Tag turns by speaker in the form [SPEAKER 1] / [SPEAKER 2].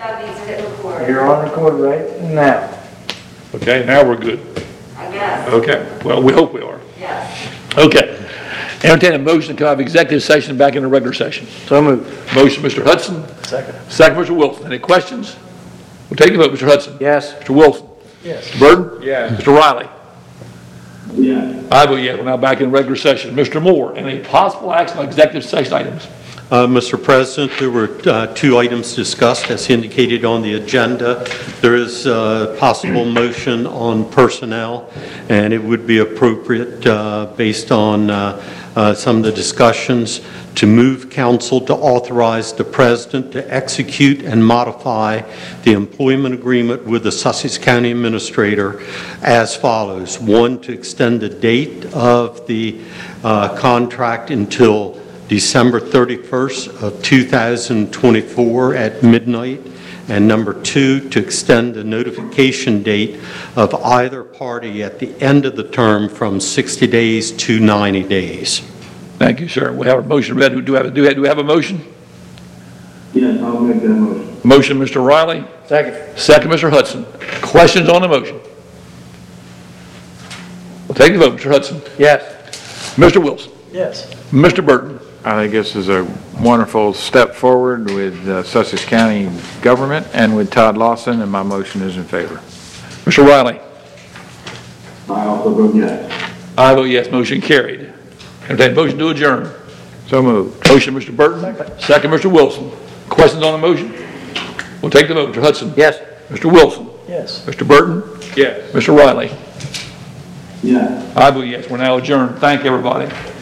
[SPEAKER 1] that needs to get recorded.
[SPEAKER 2] You're on record right now.
[SPEAKER 3] Okay, now we're good.
[SPEAKER 1] I guess.
[SPEAKER 3] Okay, well, we hope we are.
[SPEAKER 1] Yes.
[SPEAKER 3] Okay. Entertain a motion to come out of executive session back into regular session.
[SPEAKER 2] So moved.
[SPEAKER 3] Motion, Mr. Hudson.
[SPEAKER 2] Second.
[SPEAKER 3] Second, Mr. Wilson. Any questions? We'll take the vote. Mr. Hudson.
[SPEAKER 2] Yes.
[SPEAKER 3] Mr. Wilson.
[SPEAKER 2] Yes.
[SPEAKER 3] Mr. Burton.
[SPEAKER 2] Yes.
[SPEAKER 3] Mr. Riley.
[SPEAKER 4] Yeah.
[SPEAKER 3] I vote yes. We're now back in regular session. Mr. Moore, any possible action on executive session items?
[SPEAKER 4] Mr. President, there were two items discussed as indicated on the agenda. There is a possible motion on personnel, and it would be appropriate based on some of the discussions to move council to authorize the president to execute and modify the employment agreement with the Sussex County Administrator as follows. One, to extend the date of the contract until December 31st of 2024 at midnight. And number two, to extend the notification date of either party at the end of the term from 60 days to 90 days.
[SPEAKER 3] Thank you, sir. We have a motion ready. Do we have a motion?
[SPEAKER 4] Yes, I'll make that motion.
[SPEAKER 3] Motion, Mr. Riley.
[SPEAKER 2] Second.
[SPEAKER 3] Second, Mr. Hudson. Questions on the motion? We'll take the vote. Mr. Hudson.
[SPEAKER 2] Yes.
[SPEAKER 3] Mr. Wilson.
[SPEAKER 2] Yes.
[SPEAKER 3] Mr. Burton.
[SPEAKER 5] I think this is a wonderful step forward with Sussex County government and with Todd Lawson, and my motion is in favor.
[SPEAKER 3] Mr. Riley.
[SPEAKER 4] I also vote yes.
[SPEAKER 3] I vote yes. Motion carried. Entertain a motion to adjourn.
[SPEAKER 5] So moved.
[SPEAKER 3] Motion, Mr. Burton. Second, Mr. Wilson. Questions on the motion? We'll take the vote. Mr. Hudson.
[SPEAKER 2] Yes.
[SPEAKER 3] Mr. Wilson.
[SPEAKER 2] Yes.
[SPEAKER 3] Mr. Burton.
[SPEAKER 5] Yes.
[SPEAKER 3] Mr. Riley.
[SPEAKER 4] Yes.
[SPEAKER 3] I vote yes. We're now adjourned. Thank you, everybody.